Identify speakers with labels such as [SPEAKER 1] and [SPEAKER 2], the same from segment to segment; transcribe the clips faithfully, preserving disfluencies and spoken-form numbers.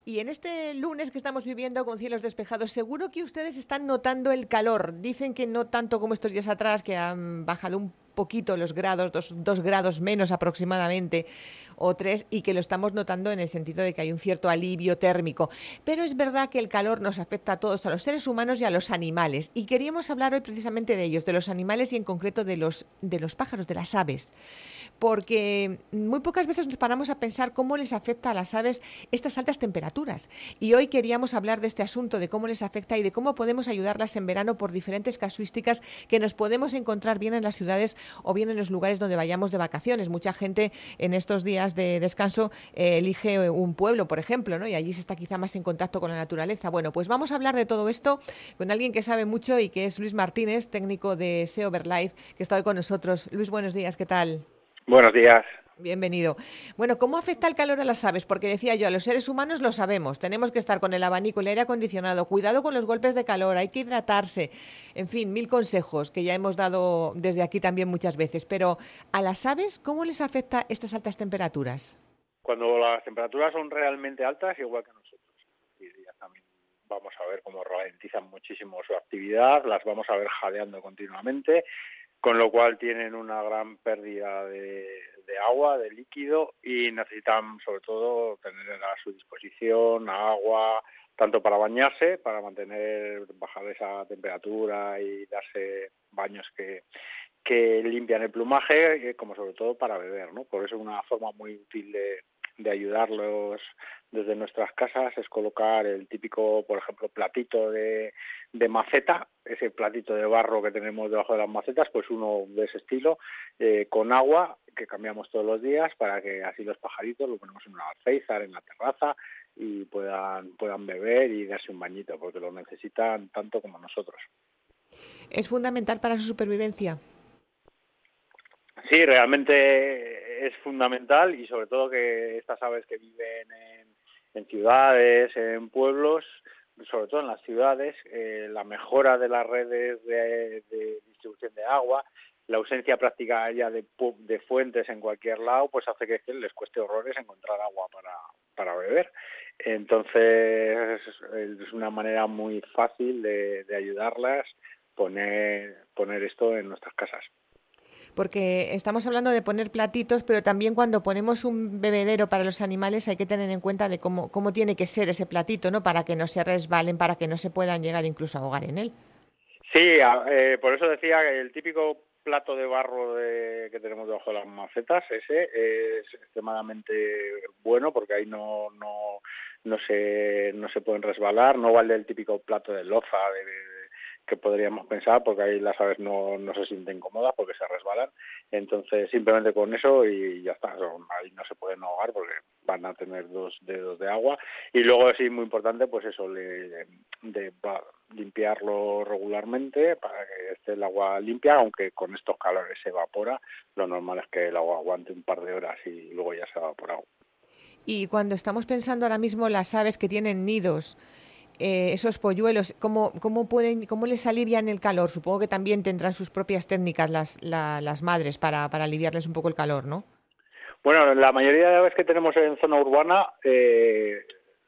[SPEAKER 1] Y en este lunes que estamos viviendo con cielos despejados, seguro que ustedes están notando el calor. Dicen que no tanto como estos días atrás, que han bajado un poquito los grados, dos, dos grados menos aproximadamente, o tres, y que lo estamos notando en el sentido de que hay un cierto alivio térmico. Pero es verdad que el calor nos afecta a todos, a los seres humanos y a los animales. Y queríamos hablar hoy precisamente de ellos, de los animales y en concreto de los, de los pájaros, de las aves. Porque muy pocas veces nos paramos a pensar cómo les afecta a las aves estas altas temperaturas. Y hoy queríamos hablar de este asunto, de cómo les afecta y de cómo podemos ayudarlas en verano por diferentes casuísticas que nos podemos encontrar bien en las ciudades o bien en los lugares donde vayamos de vacaciones. Mucha gente en estos días de descanso eh, elige un pueblo, por ejemplo, ¿no? Y allí se está quizá más en contacto con la naturaleza. Bueno, pues vamos a hablar de todo esto con alguien que sabe mucho y que es Luis Martínez, técnico de SEO Verlife, que está hoy con nosotros. Luis, buenos días, ¿qué tal?
[SPEAKER 2] Buenos días.
[SPEAKER 1] Bienvenido. Bueno, ¿cómo afecta el calor a las aves? Porque decía yo, a los seres humanos lo sabemos, tenemos que estar con el abanico, el aire acondicionado, cuidado con los golpes de calor, hay que hidratarse, en fin, mil consejos que ya hemos dado desde aquí también muchas veces. Pero a las aves, ¿cómo les afecta estas altas temperaturas?
[SPEAKER 2] Cuando las temperaturas son realmente altas, igual que nosotros, y ellas también vamos a ver cómo ralentizan muchísimo su actividad, las vamos a ver jadeando continuamente, con lo cual tienen una gran pérdida de, de agua, de líquido, y necesitan sobre todo tener a su disposición agua, tanto para bañarse, para mantener, bajar esa temperatura y darse baños que, que limpian el plumaje, como sobre todo para beber, ¿no? Por eso una forma muy útil de, de ayudarlos desde nuestras casas es colocar el típico, por ejemplo, platito de, de maceta, ese platito de barro que tenemos debajo de las macetas, pues uno de ese estilo, eh, con agua, que cambiamos todos los días para que así los pajaritos lo ponemos en una alféizar, en la terraza, y puedan, puedan beber y darse un bañito, porque lo necesitan tanto como nosotros.
[SPEAKER 1] ¿Es fundamental para su supervivencia?
[SPEAKER 2] Sí, realmente es fundamental, y sobre todo que estas aves que viven en, en ciudades, en pueblos, sobre todo en las ciudades, eh, la mejora de las redes de, de distribución de agua, la ausencia práctica ya de, de fuentes en cualquier lado, pues hace que les cueste horrores encontrar agua para, para beber. Entonces es una manera muy fácil de, de ayudarlas, poner, poner esto en nuestras casas.
[SPEAKER 1] Porque estamos hablando de poner platitos, pero también cuando ponemos un bebedero para los animales hay que tener en cuenta de cómo, cómo tiene que ser ese platito, ¿no? Para que no se resbalen, para que no se puedan llegar incluso a ahogar en él.
[SPEAKER 2] Sí, eh, por eso decía que el típico plato de barro de, que tenemos debajo de las macetas, ese es extremadamente bueno, porque ahí no no no se no se pueden resbalar, no vale el típico plato de loza de, de, que podríamos pensar, porque ahí las aves no, no se sienten cómodas porque se resbalan. Entonces simplemente con eso y ya está, ahí no se pueden ahogar porque van a tener dos dedos de agua. Y luego sí, muy importante, pues eso, de, de, de limpiarlo regularmente para que esté el agua limpia, aunque con estos calores se evapora. Lo normal es que el agua aguante un par de horas y luego ya se ha evaporado.
[SPEAKER 1] Y cuando estamos pensando ahora mismo las aves que tienen nidos, eh, esos polluelos, ¿cómo, cómo, pueden, ¿cómo les alivian el calor? Supongo que también tendrán sus propias técnicas las, la, las madres para, para aliviarles un poco el calor, ¿no?
[SPEAKER 2] Bueno, la mayoría de aves que tenemos en zona urbana eh,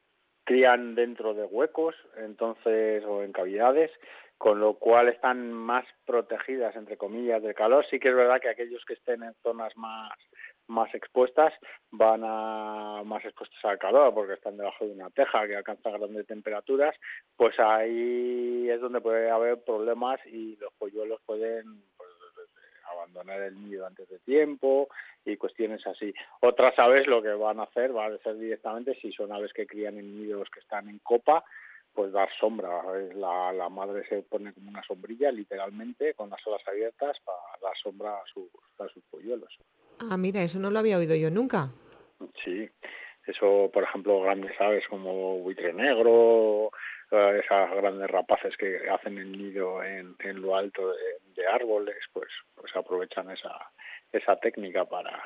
[SPEAKER 2] crían dentro de huecos, entonces, o en cavidades, con lo cual están más protegidas, entre comillas, del calor. Sí que es verdad que aquellos que estén en zonas más más expuestas van a más expuestos al calor porque están debajo de una teja que alcanza grandes temperaturas, pues ahí es donde puede haber problemas y los polluelos pueden pues, abandonar el nido antes de tiempo y cuestiones así. Otras aves lo que van a hacer va a ser directamente, si son aves que crían en nidos que están en copa, pues dar sombra. La, la madre se pone como una sombrilla, literalmente, con las alas abiertas para dar sombra a sus, a sus polluelos.
[SPEAKER 1] Ah, mira, eso no lo había oído yo nunca.
[SPEAKER 2] Sí, eso, por ejemplo, grandes aves como buitre negro, esas grandes rapaces que hacen el nido en, en lo alto de, de árboles, pues, pues aprovechan esa, esa técnica para,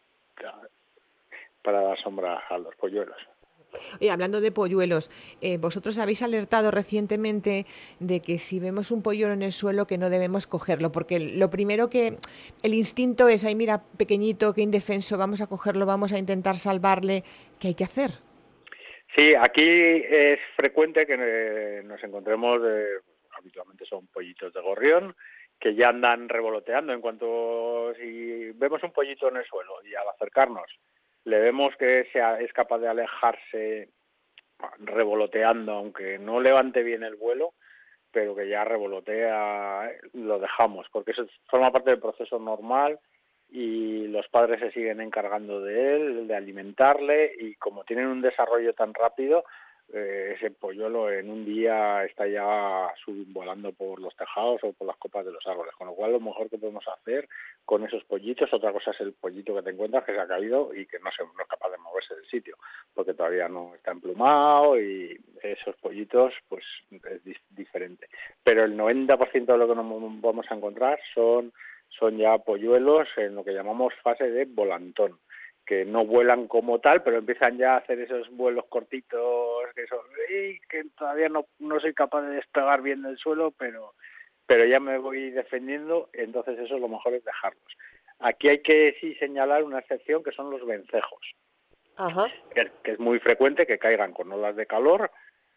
[SPEAKER 2] para dar sombra a los polluelos.
[SPEAKER 1] Oye, hablando de polluelos, eh, vosotros habéis alertado recientemente de que si vemos un polluelo en el suelo que no debemos cogerlo, porque lo primero que el instinto es, ay mira, pequeñito, qué indefenso, vamos a cogerlo, vamos a intentar salvarle. ¿Qué hay que hacer?
[SPEAKER 2] Sí, aquí es frecuente que eh, nos encontremos, eh, habitualmente son pollitos de gorrión, que ya andan revoloteando. En cuanto si vemos un pollito en el suelo y al acercarnos le vemos que sea, es capaz de alejarse revoloteando, aunque no levante bien el vuelo, pero que ya revolotea, lo dejamos, porque eso forma parte del proceso normal y los padres se siguen encargando de él, de alimentarle, y como tienen un desarrollo tan rápido, eh, ese polluelo en un día está ya volando por los tejados o por las copas de los árboles, con lo cual lo mejor que podemos hacer con esos pollitos, otra cosa es el pollito que te encuentras que se ha caído y que no, se, no es capaz de moverse del sitio, porque todavía no está emplumado, y esos pollitos pues es di- diferente. Pero el noventa por ciento de lo que nos vamos a encontrar son son ya polluelos en lo que llamamos fase de volantón, que no vuelan como tal, pero empiezan ya a hacer esos vuelos cortitos, que son, ¡ay!, que todavía no, no soy capaz de despegar bien del suelo, pero, pero ya me voy defendiendo, entonces eso lo mejor es dejarlos. Aquí hay que sí señalar una excepción, que son los vencejos,
[SPEAKER 1] Ajá.
[SPEAKER 2] que, que es muy frecuente que caigan con olas de calor.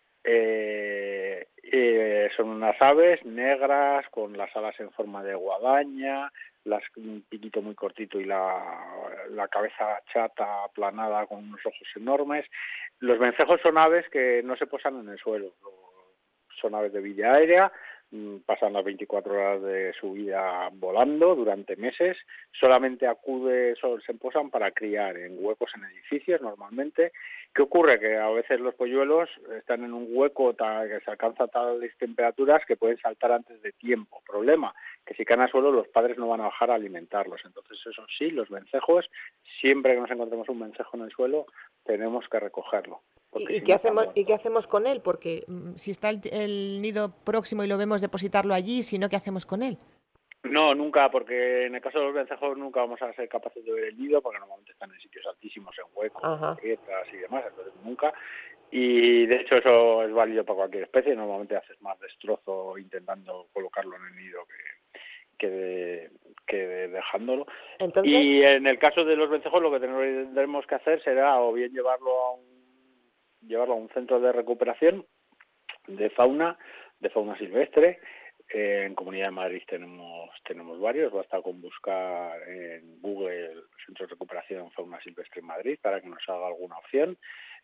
[SPEAKER 2] Eh, eh, son unas aves negras con las alas en forma de guadaña, las, un piquito muy cortito y la, la cabeza chata, aplanada, con unos ojos enormes. Los vencejos son aves que no se posan en el suelo, son aves de vida aérea, pasan las veinticuatro horas de su vida volando durante meses, solamente acude, se posan para criar en huecos en edificios normalmente. ¿Qué ocurre? Que a veces los polluelos están en un hueco tal, que se alcanza tales temperaturas que pueden saltar antes de tiempo. Problema, que si caen al suelo los padres no van a bajar a alimentarlos. Entonces, eso sí, los vencejos, siempre que nos encontremos un vencejo en el suelo, tenemos que recogerlo.
[SPEAKER 1] ¿Y, y
[SPEAKER 2] Si
[SPEAKER 1] qué
[SPEAKER 2] no
[SPEAKER 1] hacemos,
[SPEAKER 2] estamos...
[SPEAKER 1] y qué hacemos con él? Porque mm, si está el, el nido próximo y lo vemos, depositarlo allí, si no, ¿qué hacemos con él?
[SPEAKER 2] No, nunca, porque en el caso de los vencejos nunca vamos a ser capaces de ver el nido, porque normalmente están en sitios altísimos, en huecos,
[SPEAKER 1] Ajá.
[SPEAKER 2] grietas y demás, entonces nunca. Y de hecho eso es válido para cualquier especie, normalmente haces más destrozo intentando colocarlo en el nido que, que, de, que de dejándolo.
[SPEAKER 1] Entonces,
[SPEAKER 2] Y en el caso de los vencejos lo que tendremos que hacer será o bien llevarlo a un, llevarlo a un centro de recuperación de fauna, de fauna silvestre. Eh, en Comunidad de Madrid tenemos tenemos varios, basta con buscar en Google Centro de Recuperación Fauna Silvestre en Madrid para que nos haga alguna opción.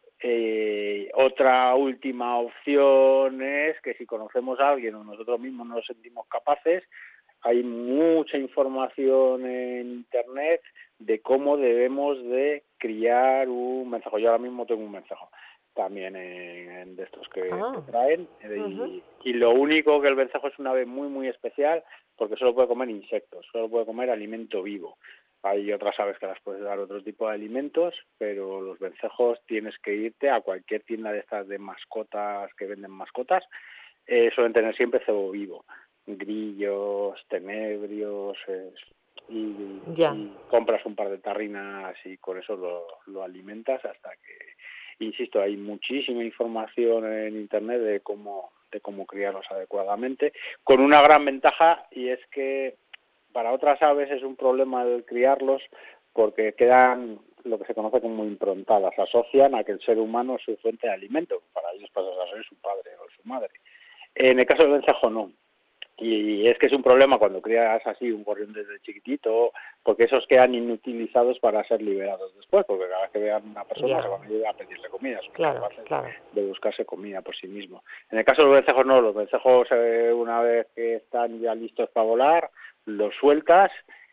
[SPEAKER 2] Eh, otra última opción es que si conocemos a alguien o nosotros mismos nos sentimos capaces, hay mucha información en Internet de cómo debemos de criar un vencejo. Yo ahora mismo tengo un vencejo también en, en de estos que
[SPEAKER 1] ah,
[SPEAKER 2] te traen, y,
[SPEAKER 1] uh-huh.
[SPEAKER 2] y lo único que el vencejo es un ave muy muy especial porque solo puede comer insectos, solo puede comer alimento vivo. Hay otras aves que las puedes dar otro tipo de alimentos, pero los vencejos tienes que irte a cualquier tienda de estas de mascotas que venden mascotas, eh, suelen tener siempre cebo vivo, grillos, tenebrios, eh, y,
[SPEAKER 1] Ya.
[SPEAKER 2] y compras un par de tarrinas y con eso lo, lo alimentas hasta que, insisto, hay muchísima información en Internet de cómo, de cómo criarlos adecuadamente, con una gran ventaja, y es que para otras aves es un problema el criarlos porque quedan lo que se conoce como improntadas, asocian a que el ser humano es su fuente de alimento, para ellos pasa a ser su padre o su madre. En el caso del vencejo no, y es que es un problema cuando crías así un gorrión desde chiquitito, porque esos quedan inutilizados para ser liberados después, porque cada vez que vean a una persona
[SPEAKER 1] Ya.
[SPEAKER 2] se van a ir a pedirle comida, son
[SPEAKER 1] Claro,
[SPEAKER 2] capaces
[SPEAKER 1] claro.
[SPEAKER 2] de buscarse comida por sí mismos. En el caso de los vencejos no, los vencejos eh, una vez que están ya listos para volar, los sueltas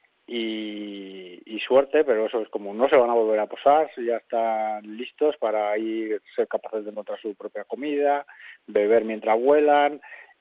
[SPEAKER 2] y, y suerte, pero eso es como no se van a volver a posar, ya están listos para ir, ser capaces de encontrar su propia comida, beber mientras vuelan,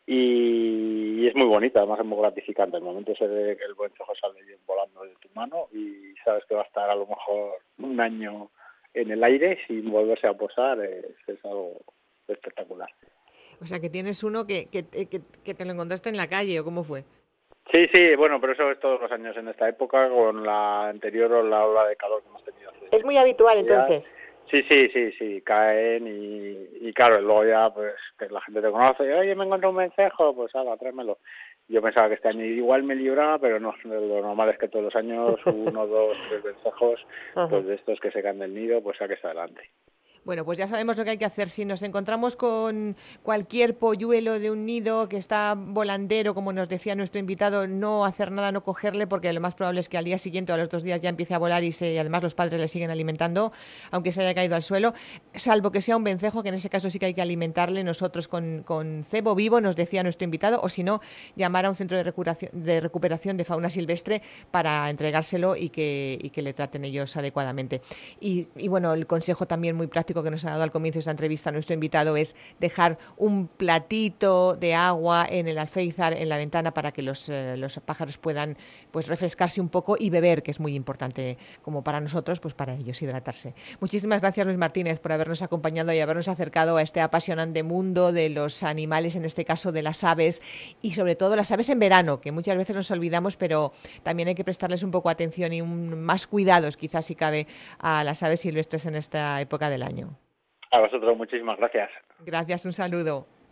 [SPEAKER 2] y, y es muy bonito, además es muy gratificante el momento ese de que el vencejo sale volando de tu mano y sabes que va a estar a lo mejor un año en el aire sin volverse a posar, es, es algo espectacular.
[SPEAKER 1] O sea, que tienes uno que, que, que, que te lo encontraste en la calle, ¿o cómo fue?
[SPEAKER 2] Sí, sí, bueno, pero eso es todos los años en esta época, con la anterior o la ola de calor que hemos tenido hace
[SPEAKER 1] Es muy habitual,
[SPEAKER 2] días.
[SPEAKER 1] entonces.
[SPEAKER 2] Sí, sí, sí, sí, caen y, y claro, luego ya pues que la gente te conoce, oye, me encontré un vencejo, pues haga, tráemelo. Yo pensaba que este año igual me libraba, pero no, lo normal es que todos los años uno, dos, tres vencejos,
[SPEAKER 1] Ajá.
[SPEAKER 2] pues de estos que se caen del nido, pues saques adelante.
[SPEAKER 1] Bueno, pues ya sabemos lo que hay que hacer. Si nos encontramos con cualquier polluelo de un nido que está volandero, como nos decía nuestro invitado, no hacer nada, no cogerle, porque lo más probable es que al día siguiente o a los dos días ya empiece a volar y se, además los padres le siguen alimentando, aunque se haya caído al suelo, salvo que sea un vencejo, que en ese caso sí que hay que alimentarle nosotros con, con cebo vivo, nos decía nuestro invitado, o si no, llamar a un centro de recuperación de, recuperación de fauna silvestre para entregárselo y que, y que le traten ellos adecuadamente. Y, y bueno, el consejo también muy práctico que nos ha dado al comienzo de esta entrevista nuestro invitado es dejar un platito de agua en el alféizar, en la ventana, para que los, eh, los pájaros puedan pues refrescarse un poco y beber, que es muy importante como para nosotros, pues para ellos hidratarse. Muchísimas gracias, Luis Martínez, por habernos acompañado y habernos acercado a este apasionante mundo de los animales, en este caso de las aves, y sobre todo las aves en verano, que muchas veces nos olvidamos, pero también hay que prestarles un poco atención y un, más cuidados, quizás si cabe, a las aves silvestres en esta época del año.
[SPEAKER 2] A vosotros, muchísimas gracias.
[SPEAKER 1] Gracias, un saludo.